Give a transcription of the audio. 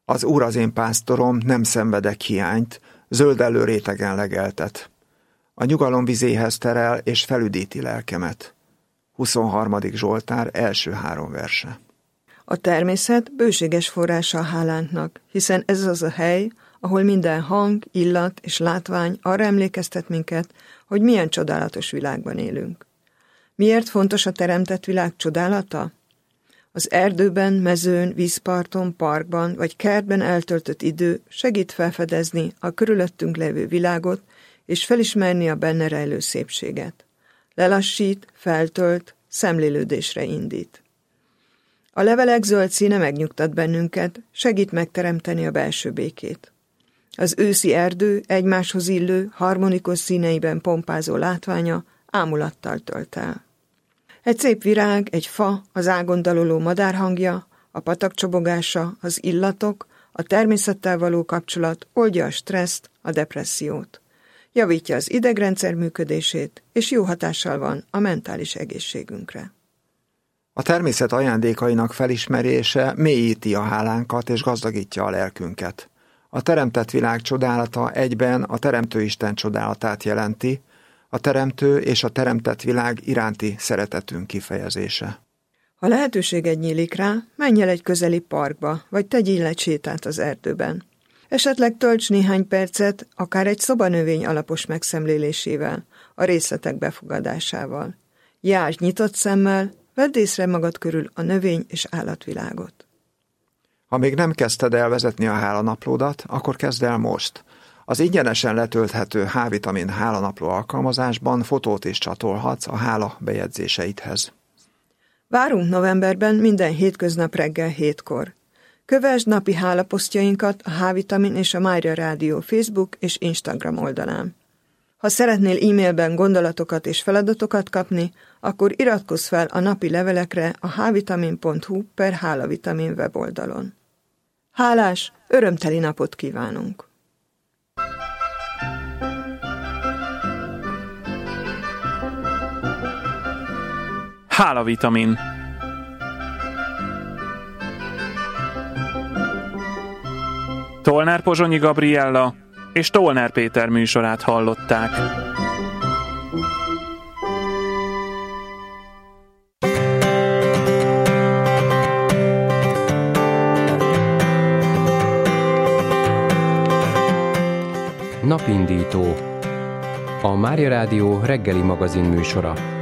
Az Úr az én pásztorom, nem szenvedek hiányt, zöldellő rétegen legeltet. A nyugalom vizéhez terel, és felüdíti lelkemet. 23. Zsoltár első 3 verse. A természet bőséges forrása a hálánknak, hiszen ez az a hely, ahol minden hang, illat és látvány arra emlékeztet minket, hogy milyen csodálatos világban élünk. Miért fontos a teremtett világ csodálata? Az erdőben, mezőn, vízparton, parkban vagy kertben eltöltött idő segít felfedezni a körülöttünk levő világot, és felismerni a benne rejlő szépséget. Lelassít, feltölt, szemlélődésre indít. A levelek zöld színe megnyugtat bennünket, segít megteremteni a belső békét. Az őszi erdő egymáshoz illő, harmonikus színeiben pompázó látványa ámulattal tölt el. Egy szép virág, egy fa, az ágon daloló madár hangja, a patak csobogása, az illatok, a természettel való kapcsolat oldja a stresszt, a depressziót. Javítja az idegrendszer működését, és jó hatással van a mentális egészségünkre. A természet ajándékainak felismerése mélyíti a hálánkat és gazdagítja a lelkünket. A teremtett világ csodálata egyben a Teremtő Isten csodálatát jelenti, a teremtő és a teremtett világ iránti szeretetünk kifejezése. Ha lehetőséged nyílik rá, menj el egy közeli parkba, vagy tegyél egy sétát az erdőben. Esetleg tölts néhány percet, akár egy szobanövény alapos megszemlélésével, a részletek befogadásával. Járj nyitott szemmel, vedd észre magad körül a növény- és állatvilágot. Ha még nem kezdted el vezetni a hálanaplódat, akkor kezd el most. Az ingyenesen letölthető H-vitamin hálanapló alkalmazásban fotót is csatolhatsz a hála bejegyzéseidhez. Várunk novemberben minden hétköznap reggel 7-kor. Kövesd napi hálaposztjainkat a H-vitamin és a Mária Rádió Facebook és Instagram oldalán. Ha szeretnél e-mailben gondolatokat és feladatokat kapni, akkor iratkozz fel a napi levelekre a hvitamin.hu/hálavitamin weboldalon. Hálás, örömteli napot kívánunk! Hálavitamin. Tolnár Pozsonyi Gabriella és Tolnár Péter műsorát hallották. Napindító. A Mária Rádió reggeli magazin műsora.